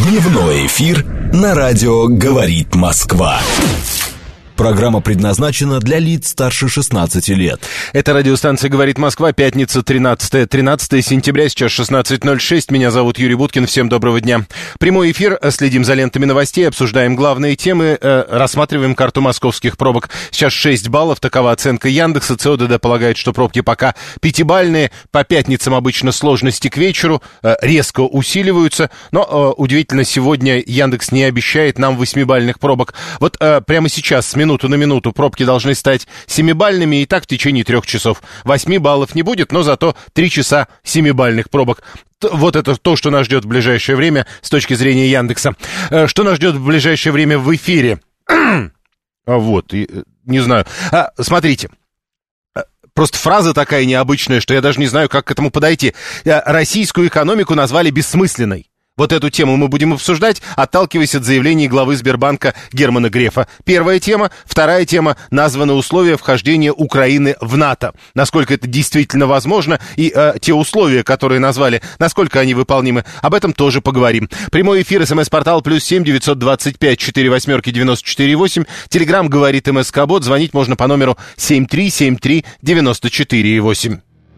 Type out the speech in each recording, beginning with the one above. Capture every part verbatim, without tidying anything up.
Дневной эфир на радио «Говорит Москва». Программа предназначена для лиц старше шестнадцати лет. Это радиостанция «Говорит Москва», пятница, тринадцатое сентября, сейчас шестнадцать ноль шесть. Меня зовут Юрий Буткин, всем доброго дня. Прямой эфир, следим за лентами новостей, обсуждаем главные темы, э, рассматриваем карту московских пробок. Сейчас шесть баллов, такова оценка Яндекса. ЦОДД полагает, что пробки пока пятибалльные. По пятницам обычно сложности к вечеру э, резко усиливаются. Но э, удивительно, сегодня Яндекс не обещает нам восьмибалльных пробок. Вот э, прямо сейчас, с минуты на минуту, пробки должны стать семибалльными, и так в течение трех часов. Восьми баллов не будет, но зато три часа семибалльных пробок. Вот это то, что нас ждет в ближайшее время с точки зрения Яндекса. Что нас ждет в ближайшее время в эфире? Вот, не знаю. Смотрите. Просто фраза такая необычная, что я даже не знаю, как к этому подойти. Российскую экономику назвали бессмысленной. Вот эту тему мы будем обсуждать, отталкиваясь от заявлений главы Сбербанка Германа Грефа. Первая тема. Вторая тема. Названы условия вхождения Украины в НАТО. Насколько это действительно возможно, и э, те условия, которые назвали, насколько они выполнимы. Об этом тоже поговорим. Прямой эфир, смс-портал плюс семь девятьсот двадцать пять четыре восьмерки девяносто четыре восемь. Телеграм говорит МСК-бот. Звонить можно по номеру семь три семь три девяносто четыре восемь.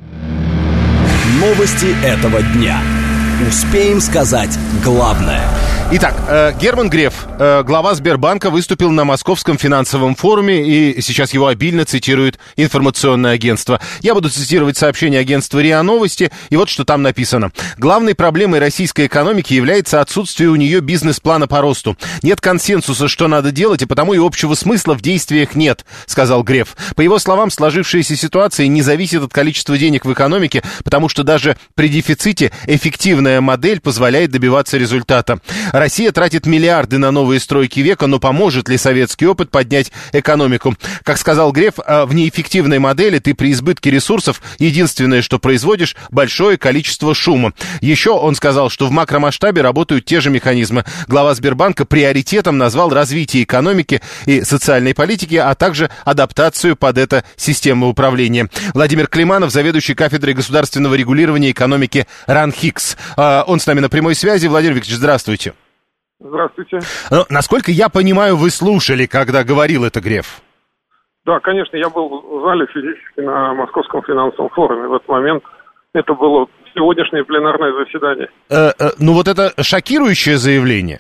Новости этого дня. Успеем сказать главное. Итак, э, Герман Греф, э, глава Сбербанка, выступил на Московском финансовом форуме, и сейчас его обильно цитирует информационное агентство. Я буду цитировать сообщение агентства РИА Новости, и вот что там написано. Главной проблемой российской экономики является отсутствие у нее бизнес-плана по росту. Нет консенсуса, что надо делать, и потому и общего смысла в действиях нет, сказал Греф. По его словам, сложившаяся ситуация не зависит от количества денег в экономике, потому что даже при дефиците эффективная модель позволяет добиваться результата. Россия тратит миллиарды на новые стройки века, но поможет ли советский опыт поднять экономику? Как сказал Греф, в неэффективной модели ты при избытке ресурсов единственное, что производишь, большое количество шума. Еще он сказал, что в макромасштабе работают те же механизмы. Глава Сбербанка приоритетом назвал развитие экономики и социальной политики, а также адаптацию под это системы управления. Владимир Климанов, заведующий кафедрой государственного регулирования экономики РАНХИКС. Он с нами на прямой связи. Владимир Викторович, здравствуйте. Здравствуйте. Ну, насколько я понимаю, вы слушали, когда говорил это Греф? Да, конечно, я был в зале физически на Московском финансовом форуме в этот момент. Это было сегодняшнее пленарное заседание. Э, э, ну, вот это шокирующее заявление.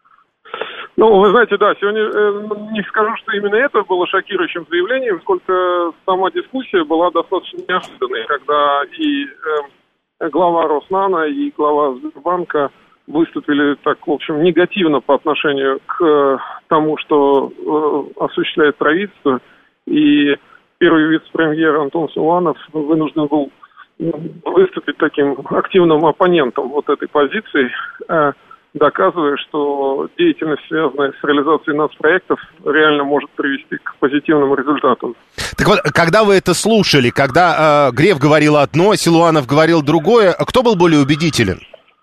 Ну, вы знаете, да, сегодня э, не скажу, что именно это было шокирующим заявлением, сколько сама дискуссия была достаточно неожиданной, когда и э, глава Роснана, и глава Сбербанка выступили так, в общем, негативно по отношению к тому, что э, осуществляет правительство. И первый вице-премьер Антон Силуанов вынужден был выступить таким активным оппонентом вот этой позиции, э, доказывая, что деятельность, связанная с реализацией нацпроектов, реально может привести к позитивным результатам. Так вот, когда вы это слушали, когда э, Греф говорил одно, Силуанов говорил другое, кто был более убедителен?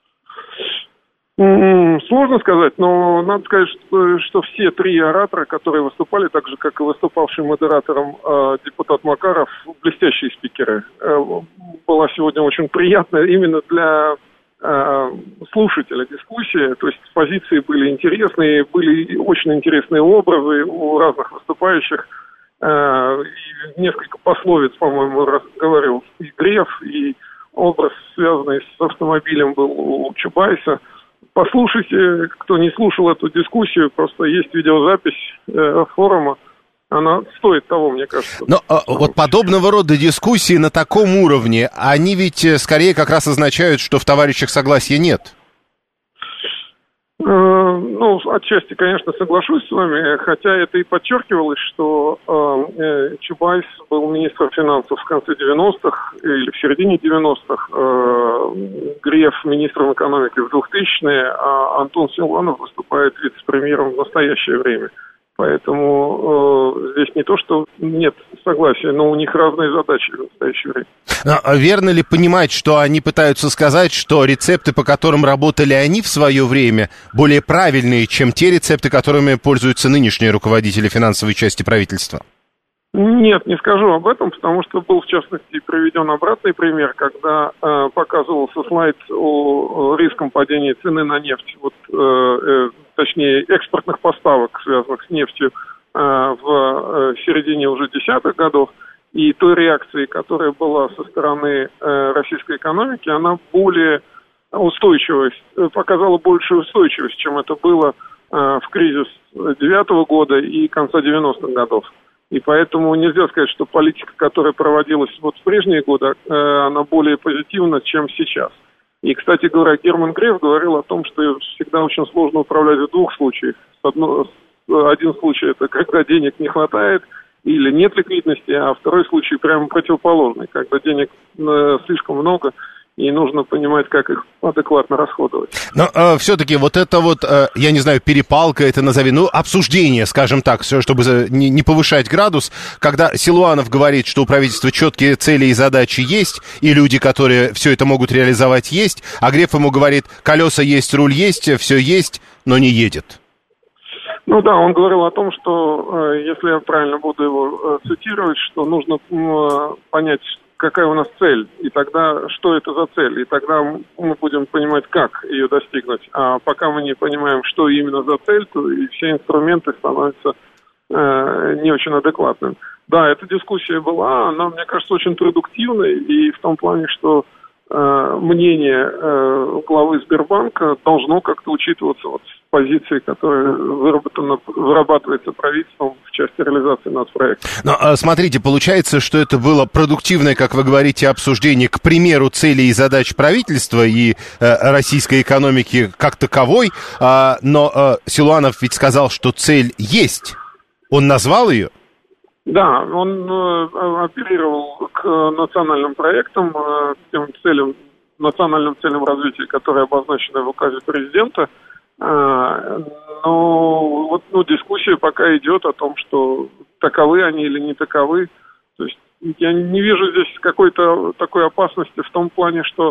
Сложно сказать, но надо сказать, что, что все три оратора, которые выступали, так же, как и выступавший модератором э, депутат Макаров, блестящие спикеры. Э, была сегодня очень приятная именно для э, слушателя дискуссия, то есть позиции были интересные, были очень интересные образы у разных выступающих. Э, и несколько пословиц, по-моему, говорил и Греф, и образ, связанный с автомобилем, был у Чубайса. Послушайте, кто не слушал эту дискуссию, просто есть видеозапись э, форума, она стоит того, мне кажется. Но а, вот подобного рода дискуссии на таком уровне, они ведь скорее как раз означают, что в товарищах согласия нет. Э, ну, отчасти, конечно, соглашусь с вами, хотя это и подчеркивалось, что э, Чубайс был министром финансов в конце девяностых или в середине девяностых, э, Греф министром экономики в двухтысячные, а Антон Силуанов выступает вице-премьером в настоящее время. Поэтому э, здесь не то, что нет согласия, но у них разные задачи в настоящее время. А верно ли понимать, что они пытаются сказать, что рецепты, по которым работали они в свое время, более правильные, чем те рецепты, которыми пользуются нынешние руководители финансовой части правительства? Нет, не скажу об этом, потому что был, в частности, приведен обратный пример, когда э, показывался слайд о, о резком падении цены на нефть. Вот э, э, точнее, экспортных поставок, связанных с нефтью, э, в середине уже десятых годов, и той реакции, которая была со стороны э, российской экономики, она более устойчивость, показала большую устойчивость, чем это было э, в кризис девятого года и конца девяностых годов. И поэтому нельзя сказать, что политика, которая проводилась вот в прежние годы, э, она более позитивна, чем сейчас. И, кстати говоря, Герман Греф говорил о том, что всегда очень сложно управлять в двух случаях. Одно, один случай – это когда денег не хватает или нет ликвидности, а второй случай прямо противоположный, когда денег э, слишком много, и нужно понимать, как их адекватно расходовать. Но э, все-таки вот это вот, э, я не знаю, перепалка это назови, ну, обсуждение, скажем так, чтобы не, не повышать градус, когда Силуанов говорит, что у правительства четкие цели и задачи есть, и люди, которые все это могут реализовать, есть, а Греф ему говорит, колеса есть, руль есть, все есть, но не едет. Ну да, он говорил о том, что, э, если я правильно буду его э, цитировать, что нужно э, понять, какая у нас цель, и тогда что это за цель, и тогда мы будем понимать, как ее достигнуть. А пока мы не понимаем, что именно за цель, то и все инструменты становятся э, не очень адекватными. Да, эта дискуссия была, она, мне кажется, очень продуктивной, и в том плане, что э, мнение э, главы Сбербанка должно как-то учитываться вот в позиции, которая выработана, вырабатывается правительством в части реализации нацпроекта. Но смотрите, получается, что это было продуктивное, как вы говорите, обсуждение, к примеру, целей и задач правительства и э, российской экономики как таковой, э, но э, Силуанов ведь сказал, что цель есть. Он назвал ее? Да, он э, оперировал к национальным проектам, э, к тем целям, национальным целям развития, которые обозначены в указе президента. А, но вот ну, дискуссия пока идет о том, что таковы они или не таковы. То есть я не вижу здесь какой-то такой опасности в том плане, что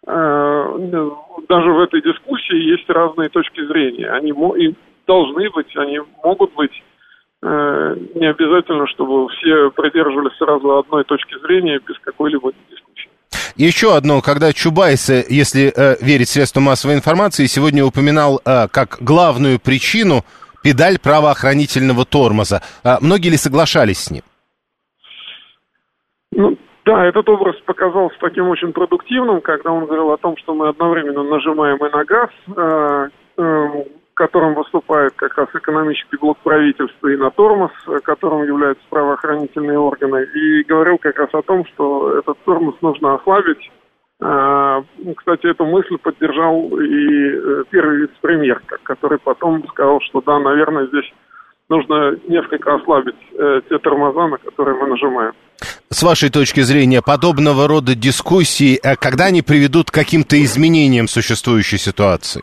э, даже в этой дискуссии есть разные точки зрения. Они мо- и должны быть, они могут быть. Э, не обязательно, чтобы все придерживались сразу одной точки зрения без какой-либо дискуссии. Еще одно, когда Чубайс, если э, верить средствам массовой информации, сегодня упоминал э, как главную причину педаль правоохранительного тормоза. А многие ли соглашались с ним? Ну, да, этот образ показался таким очень продуктивным, когда он говорил о том, что мы одновременно нажимаем и на газ, э, э, которым выступает как раз экономический блок правительства, и на тормоз, которым являются правоохранительные органы, и говорил как раз о том, что этот тормоз нужно ослабить. Кстати, эту мысль поддержал и первый вице-премьер, который потом сказал, что да, наверное, здесь нужно несколько ослабить те тормоза, на которые мы нажимаем. С вашей точки зрения, подобного рода дискуссии, когда они приведут к каким-то изменениям существующей ситуации?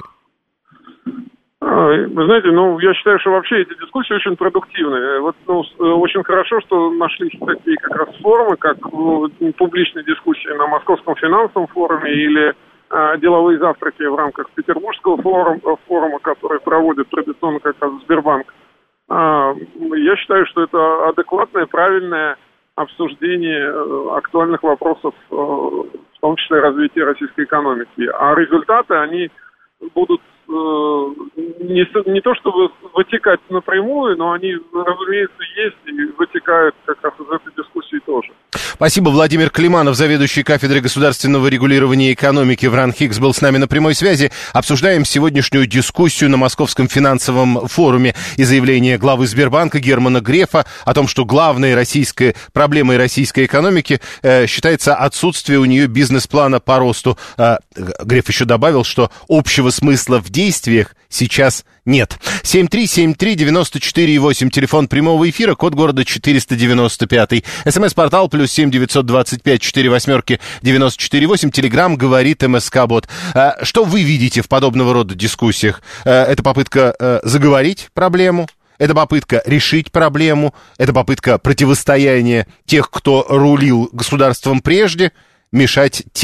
Вы знаете, ну, я считаю, что вообще эти дискуссии очень продуктивные. Вот, ну, очень хорошо, что нашлись такие как раз форумы, как ну, публичные дискуссии на Московском финансовом форуме или а, деловые завтраки в рамках Петербургского форума, форума, который проводит традиционно как раз Сбербанк. А, я считаю, что это адекватное, правильное обсуждение актуальных вопросов, в том числе развития российской экономики. А результаты, они будут Не, не то чтобы вытекать напрямую, но они, разумеется, есть и вытекают как раз из этой дискуссии тоже. Спасибо. Владимир Климанов, заведующий кафедрой государственного регулирования экономики в РАНХИКС, был с нами на прямой связи. Обсуждаем сегодняшнюю дискуссию на Московском финансовом форуме и заявление главы Сбербанка Германа Грефа о том, что главной российской проблемой российской экономики э, считается отсутствие у нее бизнес-плана по росту. Э, Греф еще добавил, что общего смысла в действиях сейчас нет. семь три семь три девять четыре восемь, телефон прямого эфира, код города четыреста девяносто пять. СМС-портал плюс семь девятьсот двадцать пять четыре восьмерки девяносто четыре восемь. Телеграм говорит МСК-бот. Что вы видите в подобного рода дискуссиях? Это попытка заговорить проблему? Это попытка решить проблему? Это попытка противостояния тех, кто рулил государством прежде, мешать тем,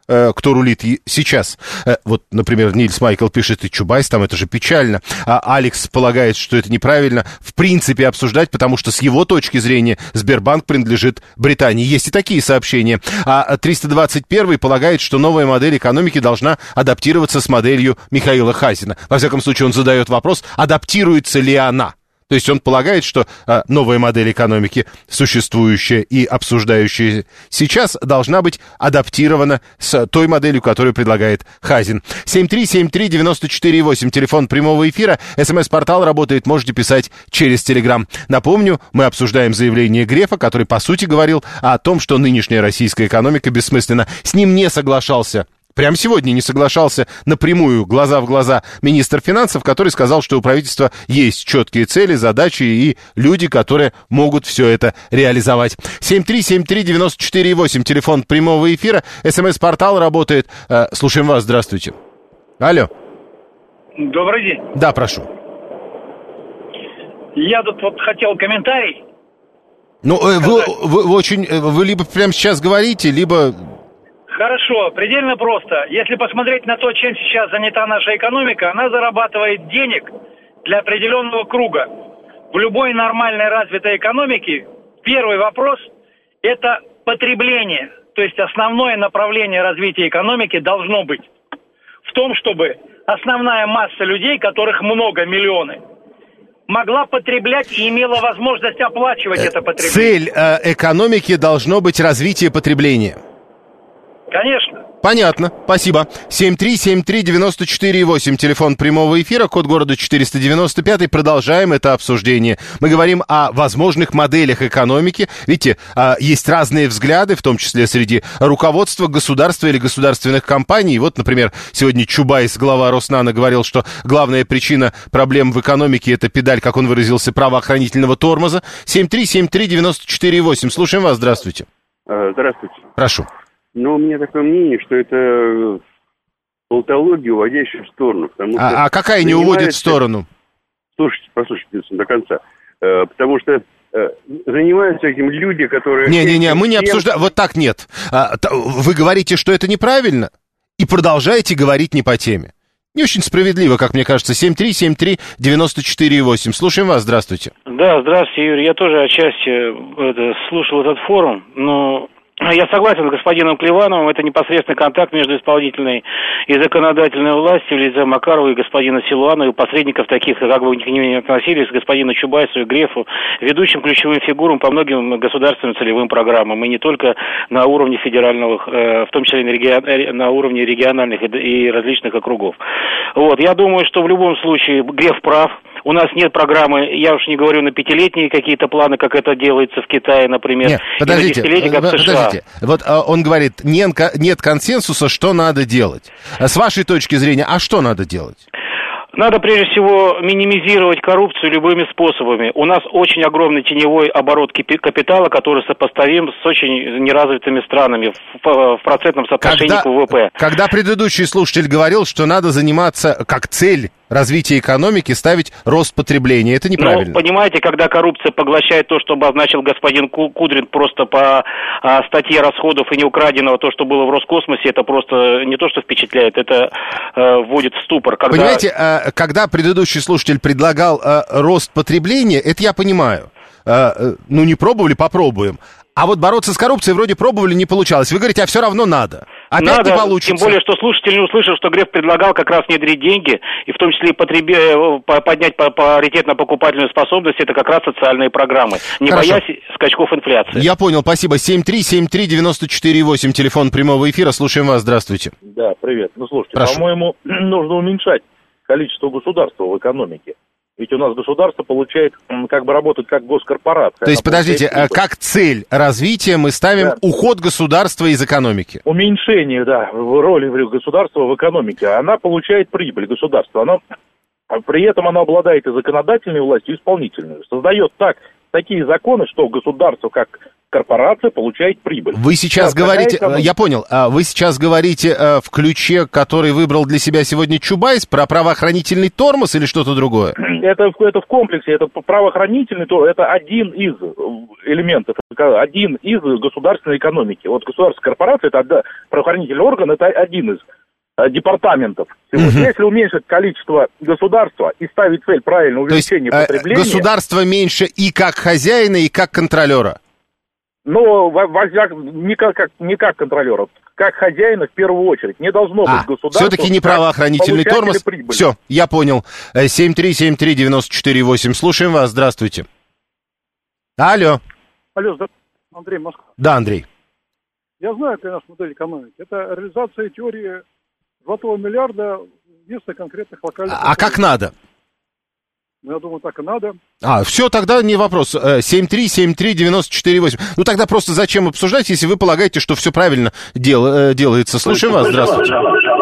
кто рулит сейчас. Вот, например, Нильс Майкл пишет, и Чубайс, там это же печально. А Алекс полагает, что это неправильно в принципе обсуждать, потому что с его точки зрения Сбербанк принадлежит Британии. Есть и такие сообщения. А триста двадцать первый полагает, что новая модель экономики должна адаптироваться с моделью Михаила Хазина. Во всяком случае, он задает вопрос, адаптируется ли она. То есть он полагает, что а, новая модель экономики, существующая и обсуждающая сейчас, должна быть адаптирована с той моделью, которую предлагает Хазин. семь три семь три девять четыре восемь, телефон прямого эфира, СМС-портал работает, можете писать через Телеграм. Напомню, мы обсуждаем заявление Грефа, который, по сути, говорил о том, что нынешняя российская экономика бессмысленна. С ним не соглашался. Прямо сегодня не соглашался напрямую, глаза в глаза, министр финансов, который сказал, что у правительства есть четкие цели, задачи и люди, которые могут все это реализовать. семь три семь три девять четыре восемь, телефон прямого эфира, СМС-портал работает. Э, слушаем вас, здравствуйте. Алло. Добрый день. Да, прошу. Я тут вот хотел комментарий. Ну, э, вы, вы, вы очень, вы либо прямо сейчас говорите, либо... Хорошо, предельно просто. Если посмотреть на то, чем сейчас занята наша экономика, она зарабатывает денег для определенного круга. В любой нормальной развитой экономике первый вопрос – это потребление. То есть основное направление развития экономики должно быть в том, чтобы основная масса людей, которых много, миллионы, могла потреблять и имела возможность оплачивать это потребление. Цель э, экономики должно быть развитие потребления. Конечно. Понятно, спасибо. семь три семь три девять четыре восемь, телефон прямого эфира, код города четыреста девяносто пять. Продолжаем это обсуждение. Мы говорим о возможных моделях экономики. Видите, есть разные взгляды, в том числе среди руководства государства или государственных компаний. Вот, например, сегодня Чубайс, глава Роснано, говорил, что главная причина проблем в экономике — это педаль, как он выразился, правоохранительного тормоза. семь три семь три девять четыре восемь. Слушаем вас, здравствуйте. Здравствуйте. Прошу. Но у меня такое мнение, что это полтология, уводящая в сторону. Потому а, что а какая не уводит в сторону? Слушайте, послушайте до конца. Э, потому что э, занимаются этим люди, которые... Не-не-не, мы не обсуждаем... Вот так нет. А, та, вы говорите, что это неправильно, и продолжаете говорить не по теме. Не очень справедливо, как мне кажется. семь три семь три девять четыре восемь. Слушаем вас, здравствуйте. Да, здравствуйте, Юрий. Я тоже отчасти это, слушал этот форум, но... Я согласен с господином Клевановым, это непосредственный контакт между исполнительной и законодательной властью в лице Макарова и господина Силуанова, и посредников таких, как бы к ним не относились, господину Чубайсу и Грефу, ведущим ключевым фигурам по многим государственным целевым программам, и не только на уровне федерального, в том числе на уровне региональных и различных округов. Вот, я думаю, что в любом случае Греф прав. У нас нет программы, я уж не говорю на пятилетние какие-то планы, как это делается в Китае, например. Нет, подождите, и на десятилетие, как в США. Подождите. Вот а, он говорит, нет, нет консенсуса, что надо делать. С вашей точки зрения, а что надо делать? Надо, прежде всего, минимизировать коррупцию любыми способами. У нас очень огромный теневой оборот капитала, который сопоставим с очень неразвитыми странами в, в процентном соотношении когда, к ВВП. Когда предыдущий слушатель говорил, что надо заниматься как цель развития экономики, ставить рост потребления, это неправильно. Ну, понимаете, когда коррупция поглощает то, что обозначил господин Кудрин просто по а, статье расходов и неукраденного, то, что было в Роскосмосе, это просто не то, что впечатляет, это а, вводит в ступор. Когда... Понимаете, а, когда предыдущий слушатель предлагал а, рост потребления, это я понимаю. А, ну, не пробовали, попробуем. А вот бороться с коррупцией вроде пробовали, не получалось. Вы говорите, а все равно надо. Опять надо, не получится. Тем более, что слушатель не услышал, что Греф предлагал как раз внедрить деньги, и в том числе и потребе... поднять паритетно-покупательную способность, это как раз социальные программы, не Хорошо. боясь скачков инфляции. Я понял, спасибо. семь три семь три девять четыре восемь, телефон прямого эфира, слушаем вас, здравствуйте. Да, привет. Ну, слушайте, Прошу. по-моему, нужно уменьшать количество государства в экономике. Ведь у нас государство получает, как бы работает как госкорпорация. То есть, подождите, а как цель развития мы ставим да. уход государства из экономики? Уменьшение, да, роли государства в экономике. Она получает прибыль, государства. Оно, при этом оно обладает и законодательной властью, и исполнительной. Создает так, такие законы, что государство, как корпорация получает прибыль. Вы сейчас говорите, я понял, вы сейчас говорите в ключе, который выбрал для себя сегодня Чубайс, про правоохранительный тормоз или что-то другое? Это, это в комплексе, это правоохранительный тормоз, это один из элементов, один из государственной экономики. Вот государственная корпорация, это правоохранительный орган, это один из департаментов. И вот если уменьшить количество государства и ставить цель правильного увеличения То есть, потребления... государство меньше и как хозяина, и как контролера? Ну, не как, не как контролера, как хозяина в первую очередь. Не должно а, быть государства... все-таки не правоохранительный тормоз. Прибыли. Все, я понял. семь три семь три девять четыре восемь. Слушаем вас, здравствуйте. Алло. Алло, Андрей, Москва. Да, Андрей. Я знаю, какая наша модель экономики. Это реализация теории золотого миллиарда вместо конкретных локальных... А, а как надо? Ну, я думаю, так и надо. А, все, тогда не вопрос. семь три семь три девять четыре восемь. Ну, тогда просто зачем обсуждать, если вы полагаете, что все правильно дел, делается. Слушаем вас, здравствуйте.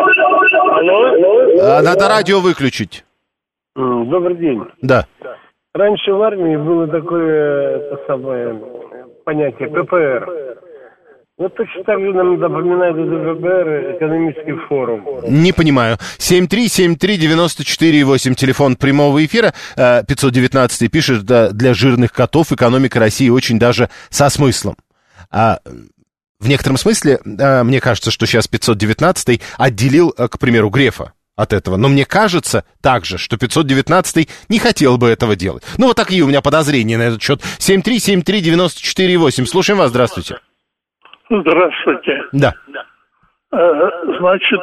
Алло. Надо радио выключить. Добрый день. Да. Раньше в армии было такое, это самое, понятие ППР. Вот точно так же нам напоминает это ППР экономический форум. Не понимаю. семь три семь три девять четыре восемь, телефон прямого эфира. пятьсот девятнадцать пишет, да, для жирных котов экономика России очень даже со смыслом. А в некотором смысле, мне кажется, что сейчас пятьсот девятнадцать отделил, к примеру, Грефа от этого. Но мне кажется также, что пятьсот девятнадцать не хотел бы этого делать. Ну, вот такие у меня подозрения на этот счет. семь три семь три девять четыре восемь. Слушаем вас, здравствуйте. Здравствуйте. Да. Значит,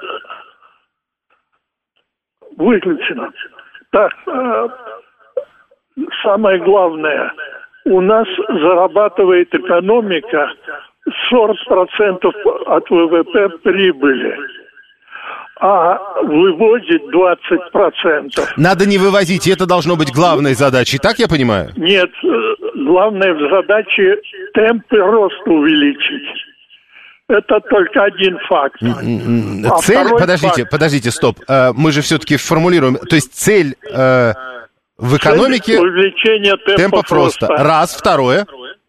выключено. Так, самое главное, у нас зарабатывает экономика сорок процентов от ВВП прибыли, а вывозит двадцать процентов. Надо не вывозить, и это должно быть главной задачей, так я понимаю? Нет, главное в задаче темпы роста увеличить. Это только один факт. А цель, подождите, факт... подождите, стоп. Мы же все-таки формулируем, то есть цель э, в экономике... Увеличение темпа, темпов роста. роста. Раз, второе.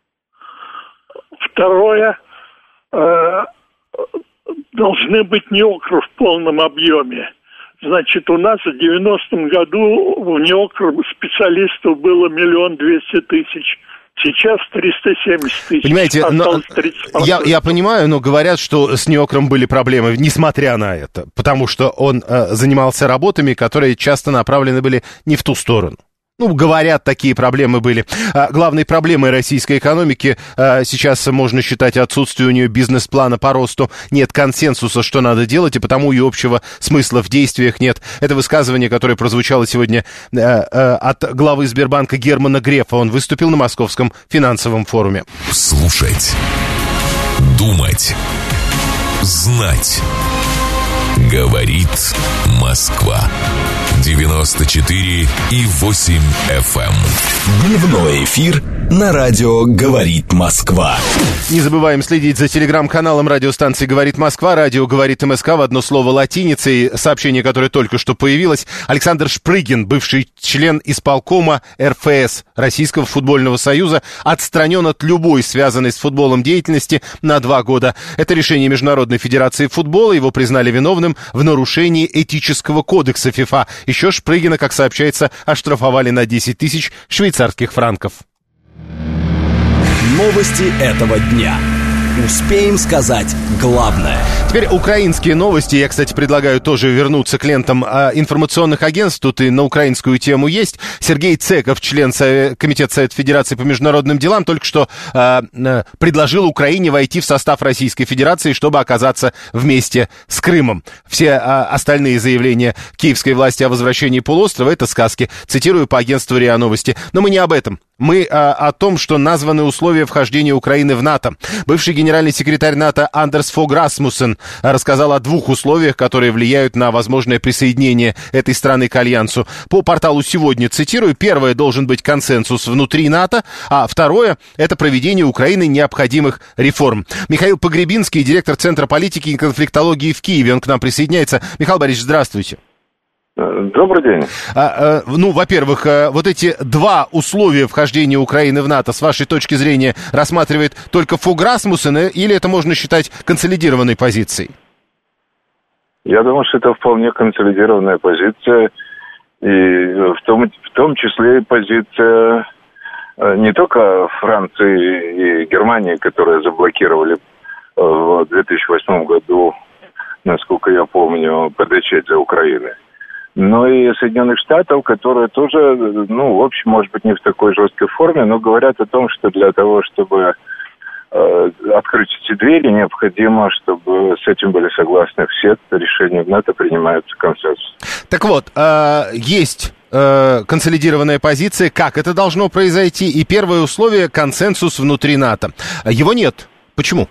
Второе, э, должны быть неокры в полном объеме. Значит, у нас в девяностом году в неокр специалистов было миллион двести тысяч. Сейчас триста семьдесят тысяч. Понимаете, но, я, я понимаю, но говорят, что с неокром были проблемы, несмотря на это. Потому что он э, занимался работами, которые часто направлены были не в ту сторону. Ну, говорят, такие проблемы были. А, главной проблемой российской экономики а, сейчас можно считать отсутствие у нее бизнес-плана по росту. Нет консенсуса, что надо делать, и потому и общего смысла в действиях нет. Это высказывание, которое прозвучало сегодня а, а, от главы Сбербанка Германа Грефа. Он выступил на Московском финансовом форуме. Слушать, думать, знать. Говорит Москва. девяносто четыре и восемь эф эм. Дневной эфир на радио «Говорит Москва». Не забываем следить за телеграм-каналом радиостанции «Говорит Москва». Радио «Говорит МСК» в одно слово латиницей. Сообщение, которое только что появилось. Александр Шпрыгин, бывший член исполкома эр эф эс, Российского футбольного союза, отстранен от любой связанной с футболом деятельности на два года. Это решение Международной федерации футбола. Его признали виновным в нарушении этического кодекса ФИФА. Еще Шпрыгина, как сообщается, оштрафовали на десять тысяч швейцарских франков. Новости этого дня. Успеем сказать главное. Теперь украинские новости. Я, кстати, предлагаю тоже вернуться к лентам а, информационных агентств. Тут и на украинскую тему есть. Сергей Цеков, член Совет, Комитета Совета Федерации по международным делам, только что а, а, предложил Украине войти в состав Российской Федерации, чтобы оказаться вместе с Крымом. Все а, остальные заявления киевской власти о возвращении полуострова — это сказки. Цитирую по агентству РИА Новости. Но мы не об этом. Мы а, о том, что названы условия вхождения Украины в НАТО. Бывший генеральный секретарь НАТО Андерс Фог Расмуссен рассказал о двух условиях, которые влияют на возможное присоединение этой страны к Альянсу. По порталу «Сегодня», цитирую, первое — должен быть консенсус внутри НАТО, а второе — это проведение Украины необходимых реформ. Михаил Погребинский, директор Центра политики и конфликтологии в Киеве, он к нам присоединяется. Михаил Борисович, здравствуйте. Добрый день. А, а, ну, во-первых, а, вот эти два условия вхождения Украины в НАТО, с вашей точки зрения, рассматривает только Фог Расмуссен, или это можно считать консолидированной позицией? Я думаю, что это вполне консолидированная позиция, и в том, в том числе и позиция не только Франции и Германии, которые заблокировали в две тысячи восьмом году, насколько я помню, ПДЧ для Украины, но и Соединенных Штатов, которые тоже, ну, в общем, может быть, не в такой жесткой форме, но говорят о том, что для того, чтобы э, открыть эти двери, необходимо, чтобы с этим были согласны все, решения в НАТО принимаются консенсус. Так вот, э, есть э, консолидированная позиция, как это должно произойти, и первое условие — консенсус внутри НАТО. Его нет. Почему?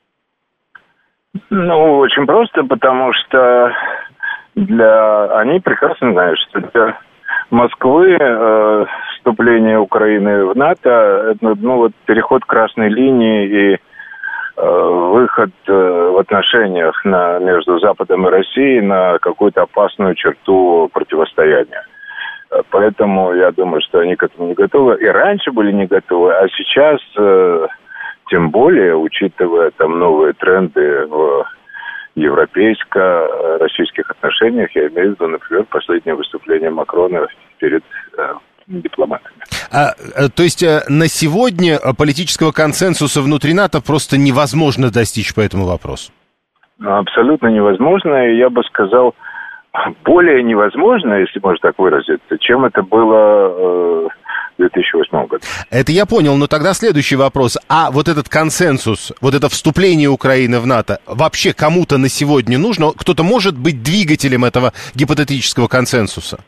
Ну, очень просто, потому что для... они прекрасно знают, что для Москвы э, вступление Украины в НАТО, это, ну, вот переход красной линии и э, выход э, в отношениях на, между Западом и Россией на какую-то опасную черту противостояния. Поэтому я думаю, что они к этому не готовы. И раньше были не готовы, а сейчас... Э, Тем более, учитывая там новые тренды в европейско-российских отношениях, я имею в виду, например, последнее выступление Макрона перед э, дипломатами. А, то есть на сегодня политического консенсуса внутри НАТО просто невозможно достичь по этому вопросу? Абсолютно невозможно, и я бы сказал, более невозможно, если можно так выразиться, чем это было... Э, в две тысячи восьмом году. Это я понял, но тогда следующий вопрос. А вот этот консенсус, вот это вступление Украины в НАТО, вообще кому-то на сегодня нужно? Кто-то может быть двигателем этого гипотетического консенсуса?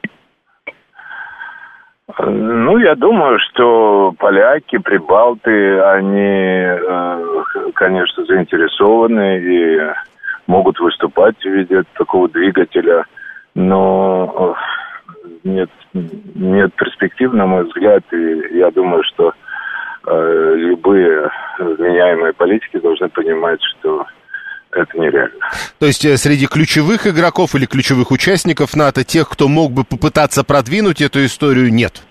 Ну, я думаю, что поляки, прибалты, они, конечно, заинтересованы и могут выступать в виде такого двигателя, но... Нет, нет перспектив, на мой взгляд, и я думаю, что э, любые вменяемые политики должны понимать, что это нереально. То есть среди ключевых игроков или ключевых участников НАТО, тех, кто мог бы попытаться продвинуть эту историю, нет?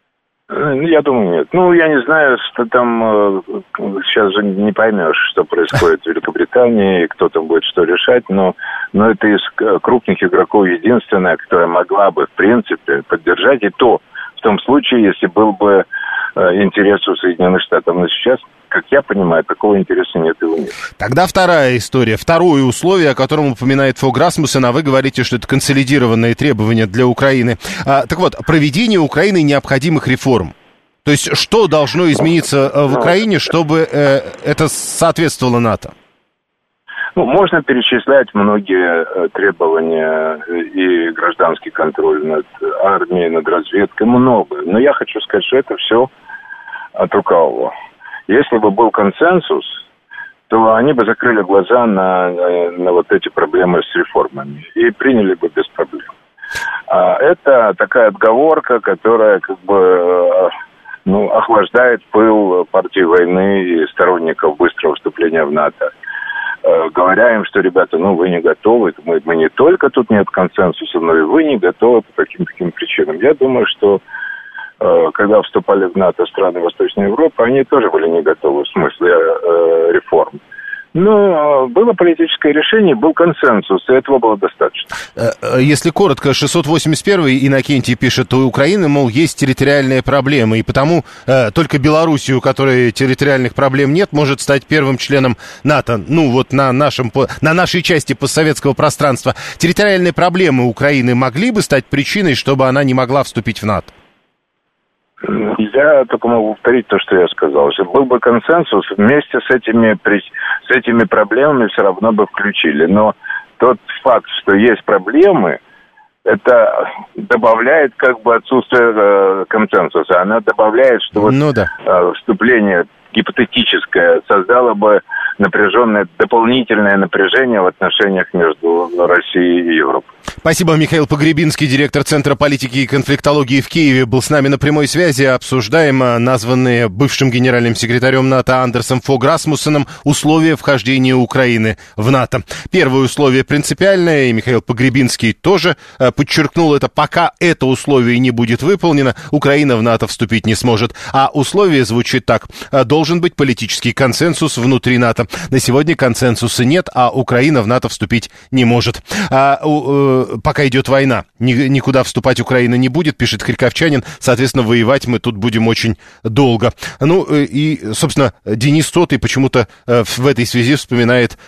Я думаю, нет. Ну, я не знаю, что там... Э, сейчас же не поймешь, что происходит в Великобритании, кто там будет что решать, но, но это из крупных игроков единственная, которая могла бы, в принципе, поддержать, и то в том случае, если был бы э, интерес у Соединенных Штатов. Но сейчас, как я понимаю, такого интереса нет и у них. Тогда вторая история, второе условие, о котором упоминает Фог Расмуссен, а вы говорите, что это консолидированные требования для Украины. А, так вот, проведение Украины необходимых реформ. То есть что должно измениться в Украине, чтобы э, это соответствовало НАТО? Ну, можно перечислять многие э, требования и гражданский контроль над армией, над разведкой, много. Но я хочу сказать, что это все от рукавого. Если бы был консенсус, то они бы закрыли глаза на, на, на вот эти проблемы с реформами и приняли бы без проблем. А это такая отговорка, которая как бы ну, охлаждает пыл партии войны и сторонников быстрого вступления в НАТО. Говоря им, что, ребята, ну вы не готовы, мы, мы не только тут нет консенсуса, но и вы не готовы по каким-то причинам. Я думаю, что когда вступали в НАТО страны Восточной Европы, они тоже были не готовы в смысле э, реформ. Но было политическое решение, был консенсус, и этого было достаточно. Если коротко, шестьсот восемьдесят первый Иннокентий пишет, у Украины, мол, есть территориальные проблемы, и потому э, только Белоруссия, у которой территориальных проблем нет, может стать первым членом НАТО. Ну, вот на, нашем, на нашей части постсоветского пространства. Территориальные проблемы Украины могли бы стать причиной, чтобы она не могла вступить в НАТО? Я только могу повторить то, что я сказал. Если был бы консенсус, вместе с этими, с этими проблемами все равно бы включили. Но тот факт, что есть проблемы, это добавляет как бы отсутствие э, консенсуса. Она добавляет, что вот ну, да. э, вступление гипотетическое создало бы напряженное, дополнительное напряжение в отношениях между Россией и Европой. Спасибо. Михаил Погребинский, директор Центра политики и конфликтологии в Киеве, был с нами на прямой связи. Обсуждаем названные бывшим генеральным секретарем НАТО Андерсом Фог Расмуссеном условия вхождения Украины в НАТО. Первое условие принципиальное, и Михаил Погребинский тоже подчеркнул это: пока это условие не будет выполнено, Украина в НАТО вступить не сможет. А условие звучит так: должен быть политический консенсус внутри НАТО. На сегодня консенсуса нет, а Украина в НАТО вступить не может. А, пока идет война, никуда вступать Украина не будет, пишет Харьковчанин. Соответственно, воевать мы тут будем очень долго. Ну и, собственно, Денис Сотый почему-то в этой связи вспоминает,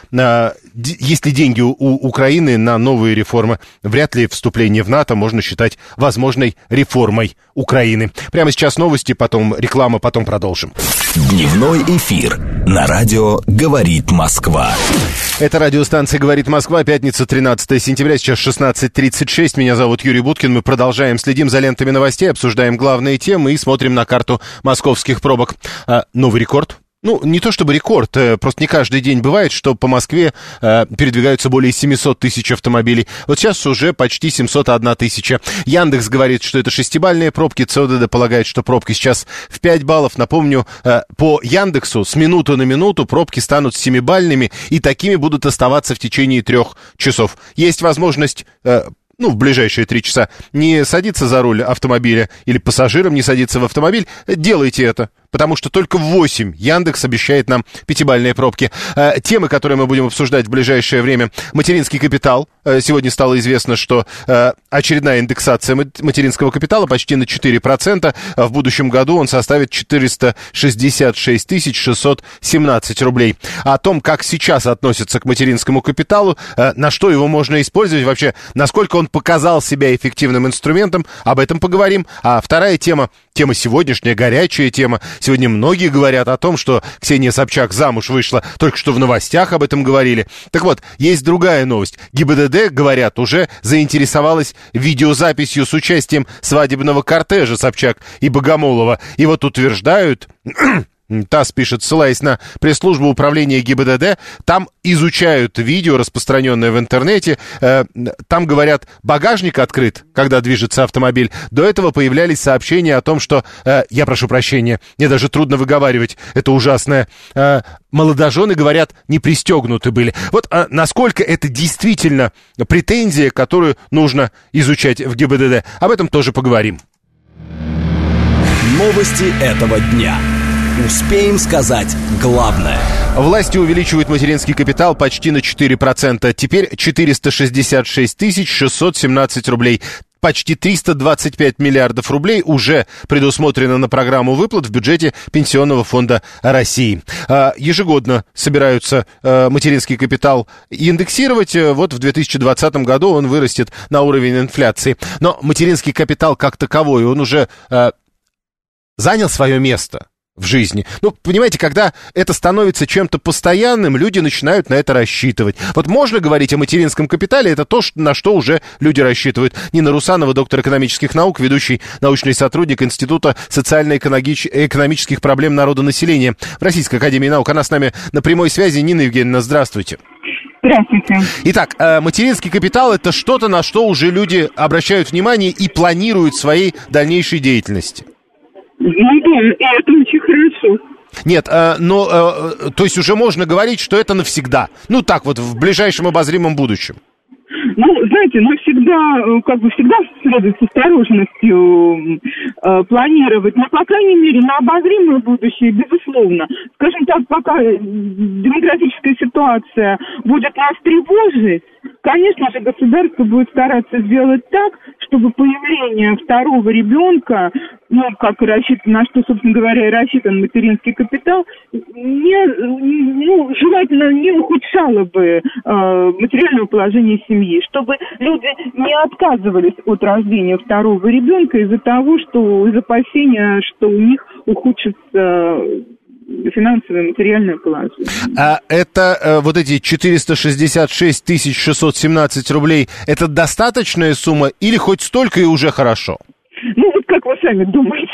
есть ли деньги у Украины на новые реформы. Вряд ли вступление в НАТО можно считать возможной реформой Украины. Прямо сейчас новости, потом реклама, потом продолжим. Дневной эфир на радио «Говорит Москва». Это радиостанция «Говорит Москва», пятница, тринадцатое сентября, сейчас шестнадцать тридцать шесть. Меня зовут Юрий Буткин. Мы продолжаем, следим за лентами новостей, обсуждаем главные темы и смотрим на карту московских пробок. А, новый рекорд. Ну, не то чтобы рекорд, просто не каждый день бывает, что по Москве э, передвигаются более семьсот тысяч автомобилей. Вот сейчас уже почти семьсот одна тысяча. Яндекс говорит, что это шестибалльные пробки, ЦОДД полагает, что пробки сейчас в пять баллов. Напомню, э, по Яндексу с минуты на минуту пробки станут семибалльными, и такими будут оставаться в течение трех часов. Есть возможность... Э, ну, в ближайшие три часа не садиться за руль автомобиля или пассажирам не садиться в автомобиль, делайте это. Потому что только в восемь Яндекс обещает нам пятибалльные пробки. Э, темы, которые мы будем обсуждать в ближайшее время. Материнский капитал. Э, сегодня стало известно, что э, очередная индексация материнского капитала почти на четыре процента. В будущем году он составит четыреста шестьдесят шесть тысяч шестьсот семнадцать рублей. О том, как сейчас относятся к материнскому капиталу, э, на что его можно использовать вообще, насколько он показал себя эффективным инструментом, об этом поговорим. А вторая тема, тема сегодняшняя, горячая тема. Сегодня многие говорят о том, что Ксения Собчак замуж вышла. Только что в новостях об этом говорили. Так вот, есть другая новость. ГИБДД, говорят, уже заинтересовалась видеозаписью с участием свадебного кортежа Собчак и Богомолова. И вот утверждают... ТАСС пишет, ссылаясь на пресс-службу управления ГИБДД, там изучают видео, распространенное в интернете, э, там говорят, багажник открыт, когда движется автомобиль. До этого появлялись сообщения о том, что, э, я прошу прощения, мне даже трудно выговаривать, это ужасное, э, молодожены, говорят, не пристегнуты были. Вот э, насколько это действительно претензия, которую нужно изучать в ГИБДД, об этом тоже поговорим. Новости этого дня. Успеем сказать главное. Власти увеличивают материнский капитал почти на четыре процента. Теперь четыреста шестьдесят шесть тысяч шестьсот семнадцать рублей. Почти триста двадцать пять миллиардов рублей уже предусмотрено на программу выплат в бюджете Пенсионного фонда России. Ежегодно собираются материнский капитал индексировать. Вот в две тысячи двадцатом году он вырастет на уровень инфляции. Но материнский капитал как таковой, он уже занял свое место в жизни. Ну, понимаете, когда это становится чем-то постоянным, люди начинают на это рассчитывать. Вот можно говорить о материнском капитале, это то, на что уже люди рассчитывают. Нина Русанова, доктор экономических наук, ведущий научный сотрудник Института социально-экономических проблем народонаселения в Российской академии наук. Она с нами на прямой связи. Нина Евгеньевна, здравствуйте. Здравствуйте. Итак, материнский капитал — это что-то, на что уже люди обращают внимание и планируют в своей дальнейшей деятельности. Ну да, и это очень хорошо. Нет, э, но, э, то есть уже можно говорить, что это навсегда. Ну так вот, в ближайшем обозримом будущем. Ну, знаете, навсегда, как бы всегда следует с осторожностью э, планировать, но, по крайней мере, на обозримое будущее, безусловно. Скажем так, пока демографическая ситуация будет нас тревожить, конечно же, государство будет стараться сделать так, чтобы появление второго ребенка, ну, как и рассчитан, на что, собственно говоря, и рассчитан материнский капитал, не, ну, желательно не ухудшало бы э, материального положения семьи, чтобы люди не отказывались от рождения второго ребенка из-за того, что из опасения, что у них ухудшится финансовое, материальное положение. А это э, вот эти четыреста шестьдесят шесть тысяч шестьсот семнадцать рублей, это достаточная сумма или хоть столько и уже хорошо? Ну, вот как вы сами думаете?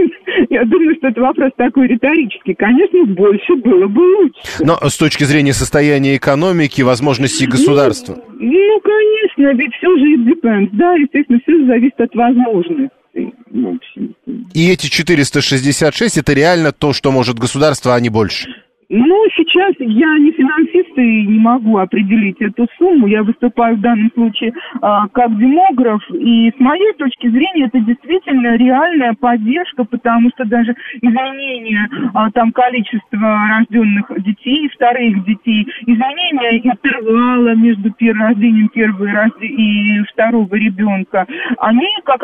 Я думаю, что это вопрос такой риторический. Конечно, больше было бы лучше. Но с точки зрения состояния экономики, возможностей государства. Ну, ну конечно, ведь все же it depends. Да, естественно, все зависит от возможностей. В общем. И эти четыреста шестьдесят шесть это реально то, что может государство, а не больше? Ну, сейчас я не финансист и не могу определить эту сумму. Я выступаю в данном случае а, как демограф. И с моей точки зрения это действительно реальная поддержка, потому что даже изменение а, там, количества рожденных детей, вторых детей, изменение интервала между рождением первого и второго ребенка, они, как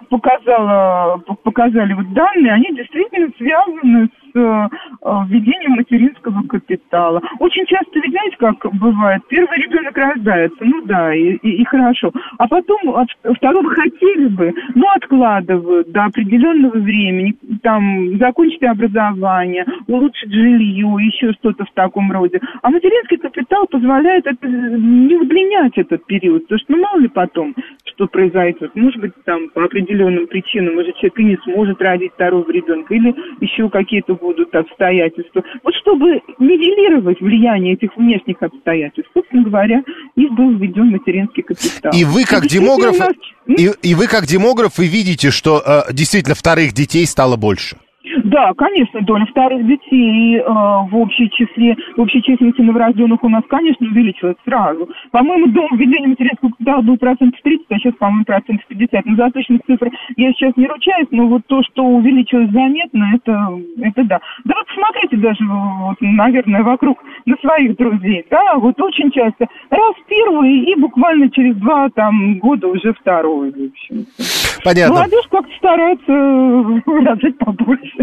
показало, показали вот данные, они действительно связаны с введением материнского капитала. Очень часто, ведь знаете, как бывает, первый ребенок рождается, ну да, и, и, и хорошо, а потом от второго хотели бы, но откладывают до определенного времени, там, закончить образование, улучшить жилье, еще что-то в таком роде. А материнский капитал позволяет это, не удлинять этот период, потому что, ну, мало ли потом, что произойдет. Может быть, там, по определенным причинам, может, человек и не сможет родить второго ребенка, или еще какие-то будут обстоятельства. Вот чтобы нивелировать влияние этих внешних обстоятельств, собственно говоря, и был введен материнский капитал. И вы как и демограф, нас... и, и вы как демограф, вы видите, что э, действительно вторых детей стало больше? Да, конечно, доля вторых детей э, в общей числе, в общей численности новорожденных у нас, конечно, увеличилась сразу. По-моему, до введения материнского капитала был процентов тридцать, а сейчас, по-моему, процентов пятьдесят. Но за точные цифры я сейчас не ручаюсь, но вот то, что увеличилось заметно, это, это да. Да вот посмотрите даже, вот, наверное, вокруг на своих друзей, да, вот очень часто раз первый и буквально через два там года уже второй, в общем. Понятно. Молодежь как-то старается рожать побольше.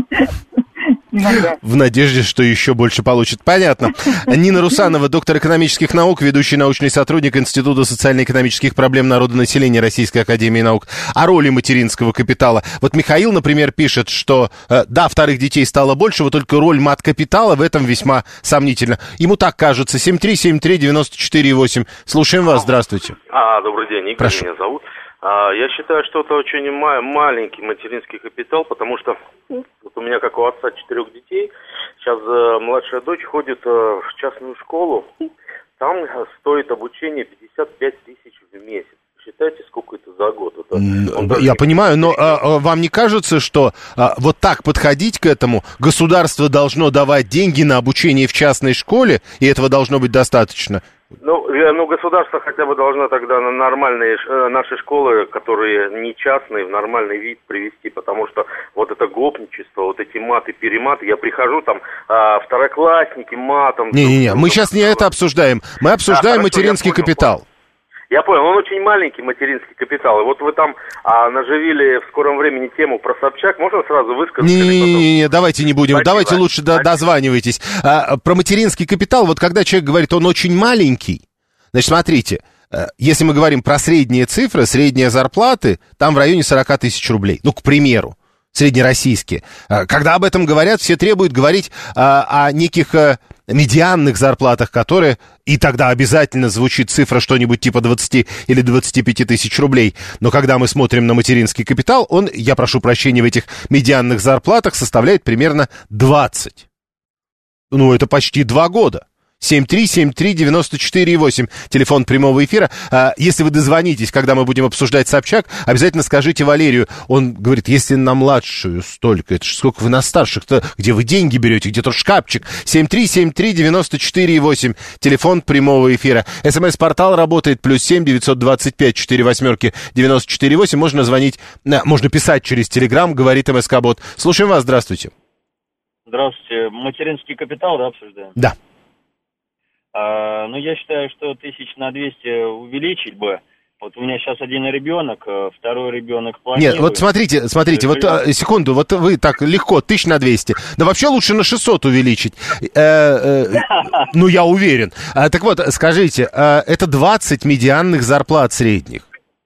Иногда. В надежде, что еще больше получит. Понятно. Нина Русанова, доктор экономических наук, ведущий научный сотрудник Института социально-экономических проблем народонаселения Российской академии наук. О роли материнского капитала. Вот Михаил, например, пишет, что да, вторых детей стало больше, вот только роль мат-капитала в этом весьма сомнительна. Ему так кажется. семь три семь три девять четыре восемь. Слушаем вас. Здравствуйте. А, добрый день. Игорь Прошу. Меня зовут. А, я считаю, что это очень ма- маленький материнский капитал, потому что вот у меня, как у отца, четырех детей. Сейчас э, младшая дочь ходит э, в частную школу. Там стоит обучение пятьдесят пять тысяч в месяц. Считайте, сколько это за год. Это, Я понимаю, но а, вам не кажется, что а, вот так подходить к этому, государство должно давать деньги на обучение в частной школе, и этого должно быть достаточно? Ну, ну, государство хотя бы должно тогда на нормальные э, наши школы, которые не частные, в нормальный вид привести, потому что вот это гопничество, вот эти маты, перематы, я прихожу там, э, второклассники матом... Не-не-не, мы сейчас не это обсуждаем, мы обсуждаем а, хорошо, материнский понял, капитал. Понял. Я понял, он очень маленький, материнский капитал. И вот вы там а, наживили в скором времени тему про Собчак. Можно сразу высказать? Не-не-не, давайте не будем. Спасибо. Давайте лучше до, дозванивайтесь. А, про материнский капитал, вот когда человек говорит, он очень маленький, значит, смотрите, если мы говорим про средние цифры, средние зарплаты, там в районе сорок тысяч рублей. Ну, к примеру, среднероссийские. Когда об этом говорят, все требуют говорить а, о неких... медианных зарплатах, которые, и тогда обязательно звучит цифра что-нибудь типа двадцать или двадцать пять тысяч рублей. Но когда мы смотрим на материнский капитал, он, я прошу прощения, в этих медианных зарплатах составляет примерно двадцать. Ну, это почти два года. семь три семь три девять четыре восемь, телефон прямого эфира. А, если вы дозвонитесь, когда мы будем обсуждать Собчак, обязательно скажите Валерию. Он говорит, если на младшую столько, это ж сколько вы на старших-то, где вы деньги берете, где-то шкафчик. семь три семь три девять четыре восемь, телефон прямого эфира. СМС-портал работает, плюс семь девятьсот двадцать пять четыре восьмерки девяносто четыре восемь. Можно звонить, можно писать через Телеграм, говорит МСК-бот. Слушаем вас, здравствуйте. Здравствуйте. Материнский капитал, да, обсуждаем? Да. А, ну, я считаю, что тысяч на двести увеличить бы. Вот у меня сейчас один ребенок, второй ребенок планирует. Нет, вот смотрите, смотрите, вот а, секунду, вот вы так легко, тысяч на двести. Да вообще лучше на шестьсот увеличить. Э, э, ну, я уверен. А, так вот, скажите, а, это двадцать медианных зарплат средних?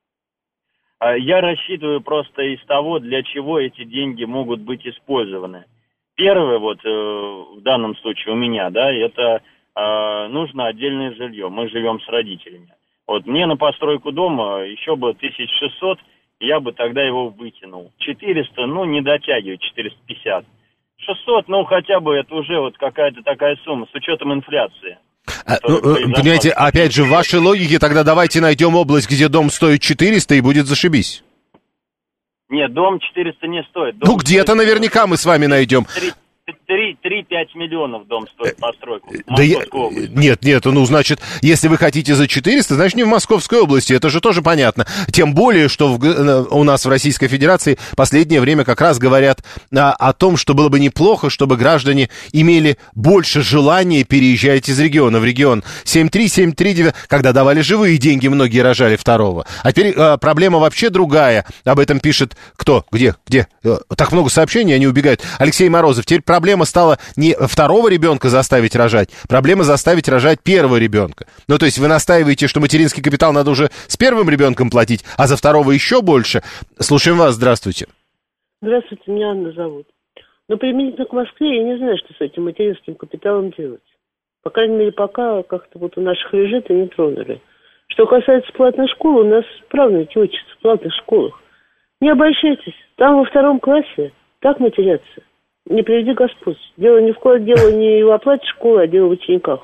Я рассчитываю просто из того, для чего эти деньги могут быть использованы. Первое, вот в данном случае у меня, да, это... нужно отдельное жилье. Мы живем с родителями. Вот мне на постройку дома еще бы тысяч шестьсот, я бы тогда его вытянул. четыреста, ну, не дотягивает, четыреста пятьдесят. шестьсот, ну, хотя бы это уже вот какая-то такая сумма с учетом инфляции. А, ну, понимаете, опять же, в вашей логике тогда давайте найдем область, где дом стоит четыреста и будет зашибись. Нет, дом четыреста не стоит. Дом ну, где-то стоит... наверняка мы с вами найдем. три-пять миллионов дом стоит постройку в да я... области. Нет, нет, ну, значит, если вы хотите за четыреста, значит, не в Московской области, это же тоже понятно. Тем более, что в, у нас в Российской Федерации последнее время как раз говорят а, о том, что было бы неплохо, чтобы граждане имели больше желания переезжать из региона в регион. семь три семь три девять, когда давали живые деньги, многие рожали второго. А теперь а, проблема вообще другая. Об этом пишет кто? Где? Где? Так много сообщений, они убегают. Алексей Морозов. Теперь проблема стала не второго ребенка заставить рожать, проблема заставить рожать первого ребенка. Ну, то есть вы настаиваете, что материнский капитал надо уже с первым ребенком платить, а за второго еще больше. Слушаем вас, здравствуйте. Здравствуйте, меня Анна зовут. Но применительно к Москве я не знаю, что с этим материнским капиталом делать. По крайней мере, пока как-то вот у наших лежит и не тронули. Что касается платной школы, у нас правнуки учатся в платных школах. Не обольщайтесь, там во втором классе так матерятся. Не приведи Господь. Дело не в вклад, дело не в оплате школы, а дело в учениках.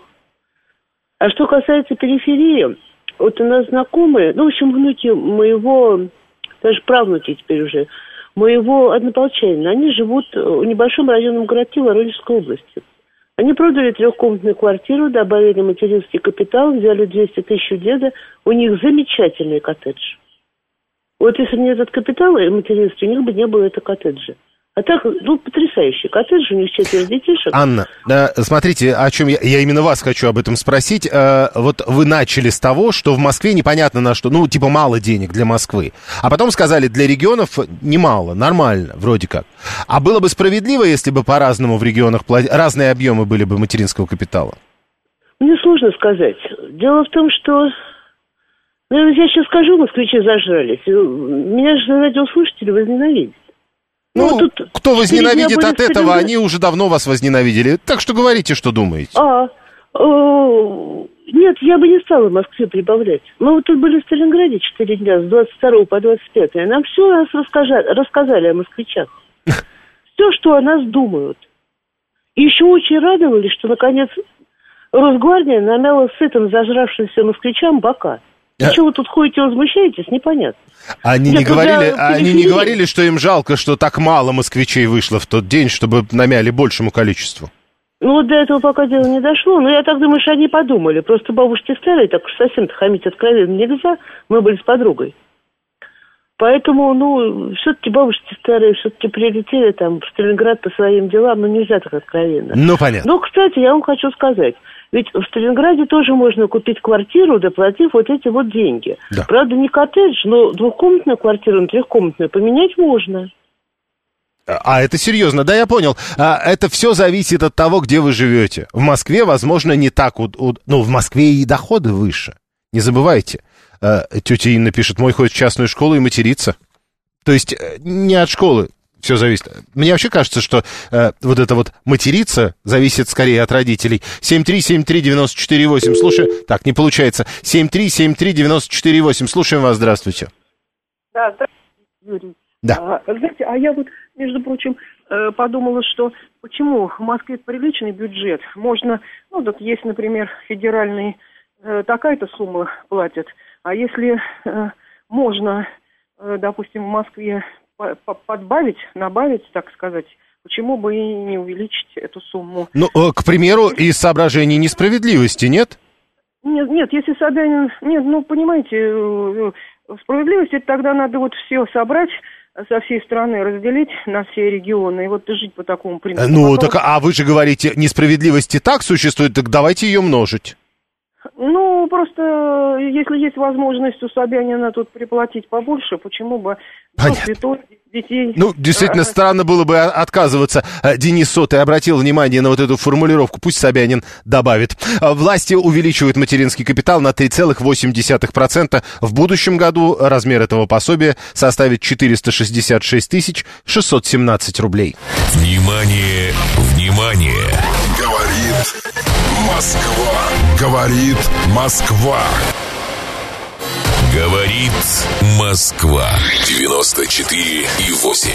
А что касается периферии, вот у нас знакомые, ну, в общем, внуки моего, даже правнуки теперь уже, моего однополчанина, они живут в небольшом районном городке Воронежской области. Они продали трехкомнатную квартиру, добавили материнский капитал, взяли двести тысяч у деда, у них замечательный коттедж. Вот если бы не этот капитал и материнский, у них бы не было этого коттеджа. А так, ну, потрясающий коттедж, у них четверо детишек. Анна, да, смотрите, о чем я, я именно вас хочу об этом спросить. Э, вот вы начали с того, что в Москве непонятно на что, ну, типа мало денег для Москвы. А потом сказали, для регионов немало, нормально, вроде как. А было бы справедливо, если бы по-разному в регионах плати... разные объемы были бы материнского капитала? Мне сложно сказать. Дело в том, что... Ну, я сейчас скажу, москвичи зажрались. Меня же радиослушатели возненавидят. Ну, ну тут кто возненавидит от этого, они уже давно вас возненавидели. Так что говорите, что думаете. А, э, нет, я бы не стала в Москве прибавлять. Мы вот тут были в Сталинграде четыре дня, с двадцать второго по двадцать пятое. Нам все раз рассказали, рассказали о москвичах. Все, что о нас думают. И еще очень радовались, что, наконец, Росгвардия намяла сытым зажравшимся москвичам бока. А чего вы тут ходите, возмущаетесь, непонятно. Они, Нет, не говорили, когда... они не говорили, что им жалко, что так мало москвичей вышло в тот день, чтобы намяли большему количеству? Ну, вот до этого пока дело не дошло. Но я так думаю, что они подумали. Просто бабушки старые, так уж совсем-то хамить откровенно нельзя. Мы были с подругой. Поэтому, ну, все-таки бабушки старые, все-таки прилетели там в Сталинград по своим делам, но нельзя так откровенно. Ну, понятно. Но, кстати, я вам хочу сказать. Ведь в Сталинграде тоже можно купить квартиру, доплатив вот эти вот деньги. Да. Правда, не коттедж, но двухкомнатную квартиру на трехкомнатную поменять можно. А, это серьезно, да, я понял. А, это все зависит от того, где вы живете. В Москве, возможно, не так... У, у, ну, в Москве и доходы выше. Не забывайте. А, тетя Инна пишет, мой ходит в частную школу и матерится. То есть не от школы все зависит. Мне вообще кажется, что э, вот это вот материться зависит скорее от родителей. семь три семь три девять четыре восемь. Слушай, так, не получается. семь три семь три девять четыре восемь. Слушаем вас, здравствуйте. Да, здравствуйте, Юрий. Да. А, знаете, а я вот, между прочим, э, подумала, что почему в Москве приличный бюджет. Можно, ну, вот есть, например, федеральный, э, такая-то сумма платят. А если э, можно, э, допустим, в Москве подбавить, набавить, так сказать, почему бы и не увеличить эту сумму? Ну, к примеру, из соображений несправедливости, нет? Нет, нет, если Собянин... Нет, ну, понимаете, справедливости тогда надо вот все собрать со всей страны, разделить на все регионы и вот жить по такому принципу. Ну, Потом... так, а вы же говорите, несправедливость и так существует, так давайте ее множить. Ну, просто, если есть возможность у Собянина тут приплатить побольше, почему бы святой детей... Ну, действительно, странно было бы отказываться. Денис Сотый обратил внимание на вот эту формулировку, пусть Собянин добавит. Власти увеличивают материнский капитал на три целых восемь десятых процента. В будущем году размер этого пособия составит четыреста шестьдесят шесть тысяч шестьсот семнадцать рублей. Внимание, внимание! Говорит Москва. Говорит Москва. Говорит Москва. девяносто четыре и восемь.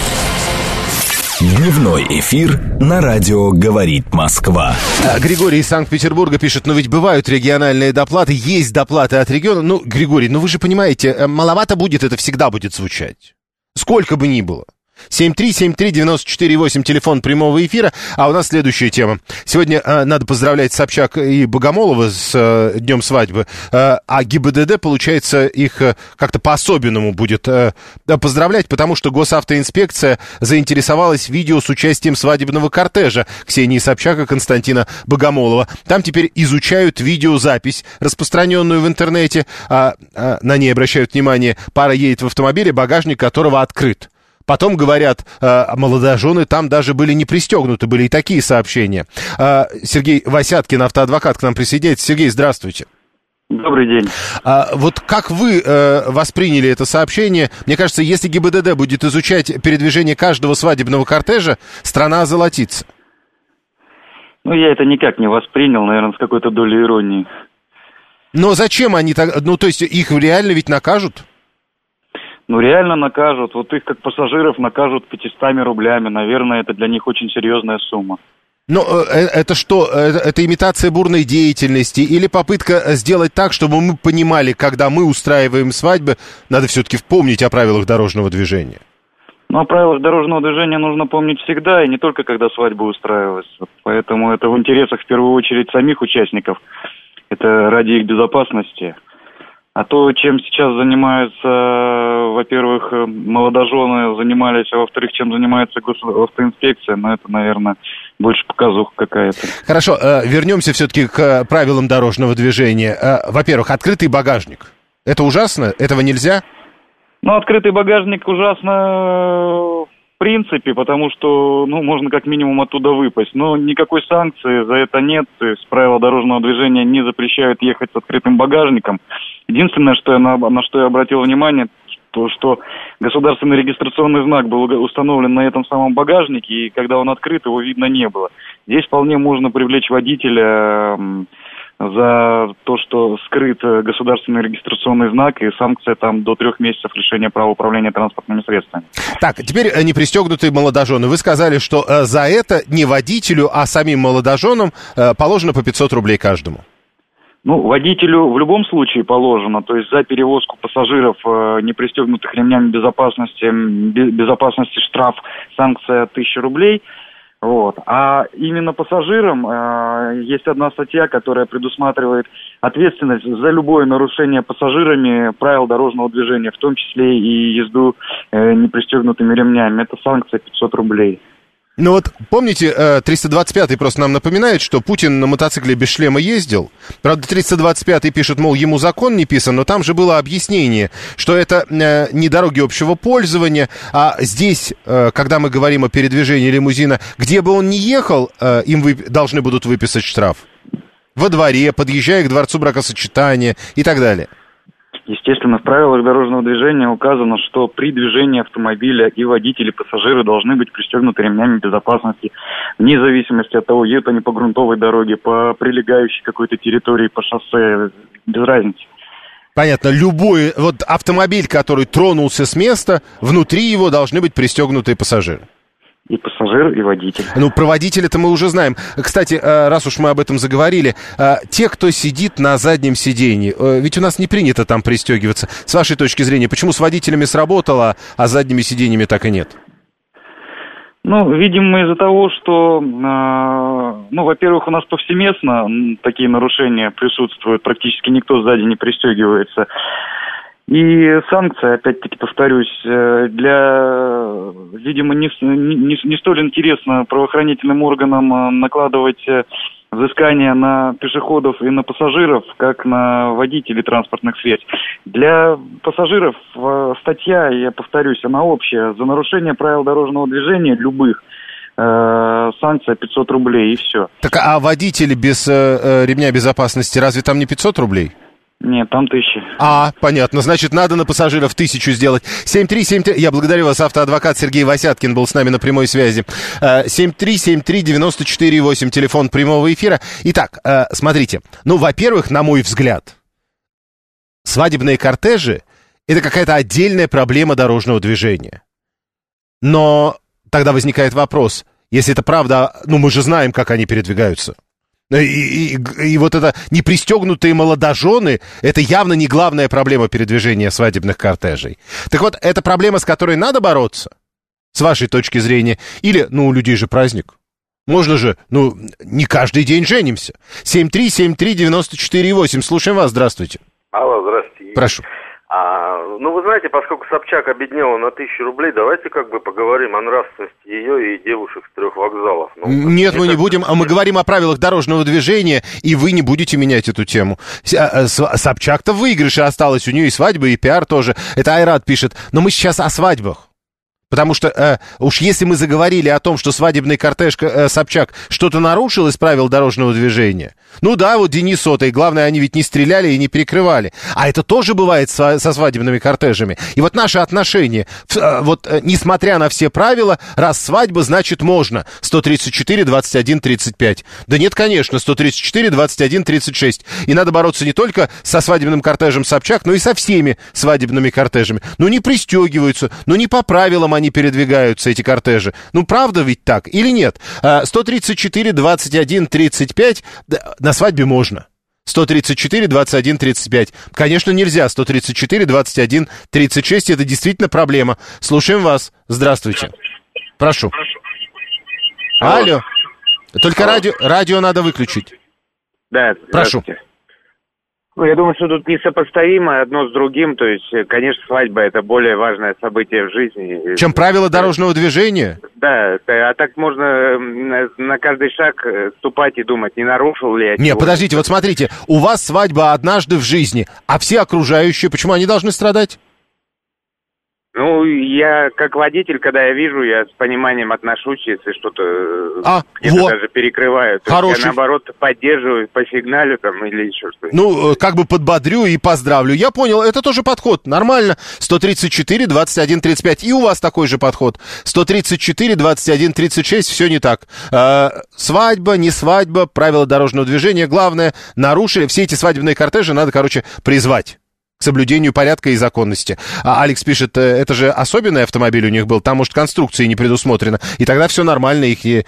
Дневной эфир на радио «Говорит Москва». Григорий из Санкт-Петербурга пишет, ну ведь бывают региональные доплаты, есть доплаты от региона. Ну, Григорий, ну вы же понимаете, маловато будет, это всегда будет звучать. Сколько бы ни было. семь три семь три девяносто четыре восемь, телефон прямого эфира. А у нас следующая тема. Сегодня э, надо поздравлять Собчак и Богомолова с э, днем свадьбы. Э, а ГИБДД, получается, их э, как-то по-особенному будет э, поздравлять, потому что госавтоинспекция заинтересовалась видео с участием свадебного кортежа Ксении Собчак и Константина Богомолова. Там теперь изучают видеозапись, распространенную в интернете. А, а, на ней обращают внимание, пара едет в автомобиле, багажник которого открыт. Потом говорят, э, молодожены там даже были не пристегнуты, были и такие сообщения. Э, Сергей Васяткин, автоадвокат, к нам присоединяется. Сергей, здравствуйте. Добрый день. А, вот как вы э, восприняли это сообщение? Мне кажется, если ГИБДД будет изучать передвижение каждого свадебного кортежа, страна озолотится. Ну, я это никак не воспринял, наверное, с какой-то долей иронии. Но зачем они так... Ну, то есть их реально ведь накажут? Ну, реально накажут. Вот их, как пассажиров, накажут пятьюстами рублями. Наверное, это для них очень серьезная сумма. Но э, это что? Это, это имитация бурной деятельности или попытка сделать так, чтобы мы понимали, когда мы устраиваем свадьбы, надо все-таки помнить о правилах дорожного движения? Ну, о правилах дорожного движения нужно помнить всегда, и не только когда свадьба устраивается. Поэтому это в интересах, в первую очередь, самих участников. Это ради их безопасности. А то, чем сейчас занимаются, во-первых, молодожены занимались, а во-вторых, чем занимается госавтоинспекция, ну, это, наверное, больше показуха какая-то. Хорошо, вернемся все-таки к правилам дорожного движения. Во-первых, открытый багажник. Это ужасно? Этого нельзя? Ну, открытый багажник ужасно в принципе, потому что, ну, можно как минимум оттуда выпасть. Но никакой санкции за это нет. То есть правила дорожного движения не запрещают ехать с открытым багажником. Единственное, что я на, на что я обратил внимание, то, что государственный регистрационный знак был установлен на этом самом багажнике, и когда он открыт, его видно не было. Здесь вполне можно привлечь водителя за то, что скрыт государственный регистрационный знак, и санкция там до трех месяцев лишения права управления транспортными средствами. Так, теперь не пристегнутые молодожены. Вы сказали, что за это не водителю, а самим молодоженам положено по пятьсот рублей каждому. Ну, водителю в любом случае положено, то есть за перевозку пассажиров, э, не пристегнутых ремнями безопасности, безопасности штраф, санкция тысяча рублей. Вот. А именно пассажирам э, есть одна статья, которая предусматривает ответственность за любое нарушение пассажирами правил дорожного движения, в том числе и езду э, непристегнутыми ремнями. Это санкция пятьсот рублей. Ну вот, помните, триста двадцать пятый просто нам напоминает, что Путин на мотоцикле без шлема ездил. Правда, триста двадцать пятый пишет, мол, ему закон не писан, но там же было объяснение, что это не дороги общего пользования, а здесь, когда мы говорим о передвижении лимузина, где бы он ни ехал, им вы... должны будут выписать штраф. Во дворе, подъезжая к дворцу бракосочетания и так далее. Естественно, в правилах дорожного движения указано, что при движении автомобиля и водители, и пассажиры должны быть пристегнуты ремнями безопасности, вне зависимости от того, едут они по грунтовой дороге, по прилегающей какой-то территории, по шоссе, без разницы. Понятно. Любой вот автомобиль, который тронулся с места, внутри его должны быть пристегнутые пассажиры. И пассажир, и водитель. Ну, про водителя-то мы уже знаем. Кстати, раз уж мы об этом заговорили, те, кто сидит на заднем сиденье, ведь у нас не принято там пристегиваться. С вашей точки зрения, почему с водителями сработало, а с задними сиденьями так и нет? Ну, видимо, из-за того, что, ну, во-первых, у нас повсеместно такие нарушения присутствуют, практически никто сзади не пристегивается. И санкции, опять-таки, повторюсь, для, видимо, не, не, не столь интересно правоохранительным органам накладывать взыскания на пешеходов и на пассажиров, как на водителей транспортных средств. Для пассажиров статья, я повторюсь, она общая. За нарушение правил дорожного движения любых э, санкция пятьсот рублей, и все. Так, а водители без э, ремня безопасности, разве там не пятьсот рублей? Нет, там тысяча. А, понятно. Значит, надо на пассажиров тысячу сделать. семь три семь три... Я благодарю вас, автоадвокат Сергей Васяткин был с нами на прямой связи. семь три семь три девяносто четыре восемь, телефон прямого эфира. Итак, смотрите. Ну, во-первых, на мой взгляд, свадебные кортежи это какая-то отдельная проблема дорожного движения. Но тогда возникает вопрос, если это правда, ну мы же знаем, как они передвигаются. И, и, и вот это непристегнутые молодожены, это явно не главная проблема передвижения свадебных кортежей. Так вот, это проблема, с которой надо бороться, с вашей точки зрения? Или, ну, у людей же праздник. Можно же, ну, не каждый день женимся. семь три семь три девяносто четыре восемь. Слушаем вас, здравствуйте. Алло, здравствуйте. Прошу. А, ну, вы знаете, поскольку Собчак обеднела на тысячу рублей, давайте как бы поговорим о нравственности ее и девушек с трех вокзалов. Ну, Нет, мы не будем, а мы говорим о правилах дорожного движения, и вы не будете менять эту тему. Собчак-то в выигрыше осталась, у нее и свадьба, и пиар тоже. Это Айрат пишет, но мы сейчас о свадьбах. Потому что э, уж если мы заговорили о том, что свадебный кортеж э, Собчак что-то нарушил из правил дорожного движения, ну да, вот Денис Сотый, главное, они ведь не стреляли и не перекрывали. А это тоже бывает со, со свадебными кортежами. И вот наши отношения, э, вот э, несмотря на все правила, раз свадьба, значит можно. сто тридцать четыре двадцать один тридцать пять. Да нет, конечно, сто тридцать четыре двадцать один тридцать шесть. И надо бороться не только со свадебным кортежем Собчак, но и со всеми свадебными кортежами. Ну не пристегиваются, ну не по правилам они передвигаются, эти кортежи. Ну, правда ведь так или нет? сто тридцать четыре двадцать один тридцать пять на свадьбе можно. сто тридцать четыре двадцать один тридцать пять. Конечно, нельзя. сто тридцать четыре двадцать один тридцать шесть. Это действительно проблема. Слушаем вас. Здравствуйте. Прошу. Алло. Только радио, радио надо выключить. Да, прошу. Ну, я думаю, что тут несопоставимо одно с другим. То есть, конечно, свадьба – это более важное событие в жизни. Чем правила дорожного движения? Да, а так можно на каждый шаг ступать и думать, не нарушил ли я. Не, подождите, вот смотрите, у вас свадьба однажды в жизни, а все окружающие, почему они должны страдать? Ну, я как водитель, когда я вижу, я с пониманием отношусь, если что-то а, где-то вот. даже перекрываю. То Хороший. есть я, наоборот, поддерживаю, посигналю там или еще что-то. Ну, как бы подбодрю и поздравлю. Я понял, это тоже подход, нормально. сто тридцать четыре двадцать один тридцать пять, и у вас такой же подход. сто тридцать четыре двадцать один тридцать шесть, все не так. А, свадьба, не свадьба, правила дорожного движения, главное, нарушили. Все эти свадебные кортежи надо, короче, призвать к соблюдению порядка и законности. А Алекс пишет, это же особенный автомобиль у них был, там, может, конструкции не предусмотрено, и тогда все нормально, их и,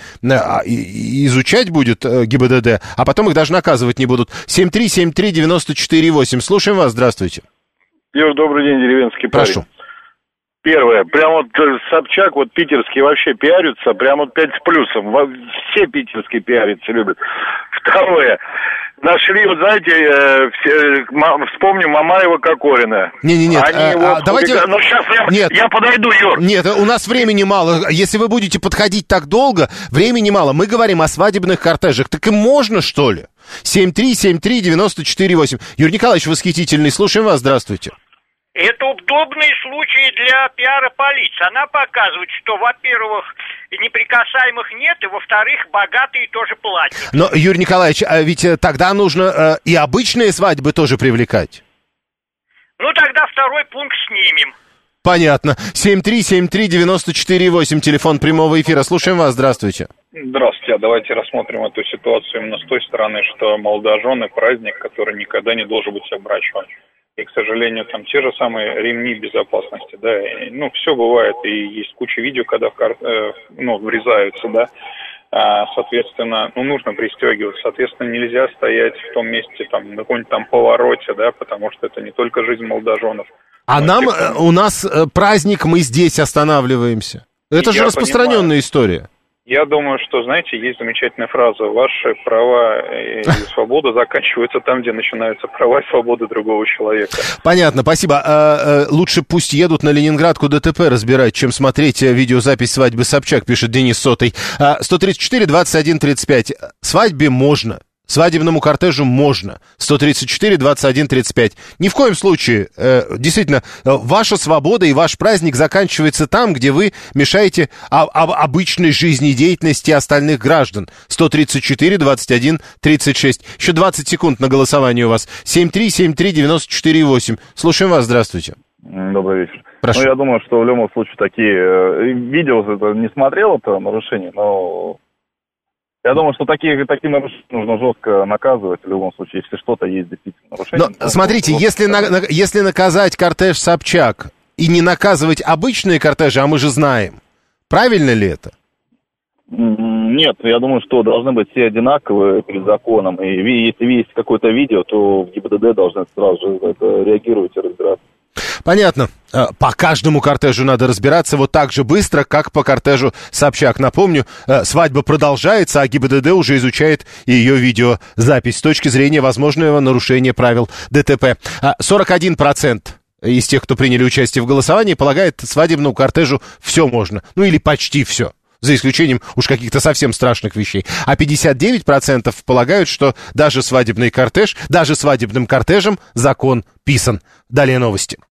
и изучать будет ГИБДД, а потом их даже наказывать не будут. семь три семь три девяносто четыре восемь. Слушаем вас, здравствуйте. Юр, добрый день, деревенский парень. Прошу. Первое, прям вот Собчак, вот питерские вообще пиарятся, прям вот пять с плюсом, все питерские пиарятся любят. Второе, нашли, вот знаете, э, все, м- вспомню Мамаева Кокорина. Не-не-нет, Они а, вот, а, давайте... Ну, сейчас я, Нет. я подойду, Юр. Нет, у нас времени мало. Если вы будете подходить так долго, времени мало. Мы говорим о свадебных кортежах. Так им можно, что ли? семь три семь три девяносто четыре восемь. Юрий Николаевич, восхитительный. Слушаем вас. Здравствуйте. Это удобный случай для пиара полиции. Она показывает, что, во-первых, неприкасаемых нет, и, во-вторых, богатые тоже платят. Но, Юрий Николаевич, а ведь тогда нужно э, и обычные свадьбы тоже привлекать. Ну, тогда второй пункт снимем. Понятно. семь три семь три девяносто четыре восемь, телефон прямого эфира. Слушаем вас. Здравствуйте. Здравствуйте. Давайте рассмотрим эту ситуацию именно с той стороны, что молодожены – праздник, который никогда не должен быть обращен. И, к сожалению, там те же самые ремни безопасности, да, и, ну, все бывает, и есть куча видео, когда в кар... э, ну, врезаются, да, а, соответственно, ну, нужно пристегиваться, соответственно, нельзя стоять в том месте, там, на каком-нибудь там повороте, да, потому что это не только жизнь молодоженов. А но нам, тех, у нас праздник, мы здесь останавливаемся. Это же распространенная понимаю. история. Я думаю, что, знаете, есть замечательная фраза: ваши права и свобода заканчиваются там, где начинаются права и свободы другого человека. Понятно, спасибо. А, а, лучше пусть едут на Ленинградку ДТП разбирать, чем смотреть видеозапись свадьбы Собчак, пишет Денис Сотый. А, сто тридцать четыре двадцать один тридцать пять. Свадьбе можно. Свадебному кортежу можно. сто тридцать четыре двадцать один тридцать пять. Ни в коем случае, э, действительно, э, ваша свобода и ваш праздник заканчивается там, где вы мешаете а, а, обычной жизнедеятельности остальных граждан. сто тридцать четыре двадцать один тридцать шесть. Еще двадцать секунд на голосование у вас. семь три семь три девяносто четыре восемь. Слушаем вас, здравствуйте. Добрый вечер. Прошу. Ну, я думаю, что в любом случае такие... Видео это не смотрел, это нарушение, но... Я думаю, что такие, такие нарушения нужно жестко наказывать в любом случае, если что-то есть действительно нарушение. Но, смотрите, если, на, на, если наказать кортеж Собчак и не наказывать обычные кортежи, а мы же знаем, правильно ли это? Нет, я думаю, что должны быть все одинаковые перед законом. И если есть какое-то видео, то в ГИБДД должны сразу же это реагировать и разбираться. Понятно. По каждому кортежу надо разбираться вот так же быстро, как по кортежу Собчак. Напомню, свадьба продолжается, а ГИБДД уже изучает ее видеозапись с точки зрения возможного нарушения правил ДТП. сорок один процент из тех, кто приняли участие в голосовании, полагает, свадебному кортежу все можно. Ну или почти все. За исключением уж каких-то совсем страшных вещей. А пятьдесят девять процентов полагают, что даже свадебный кортеж, даже свадебным кортежем закон писан. Далее новости.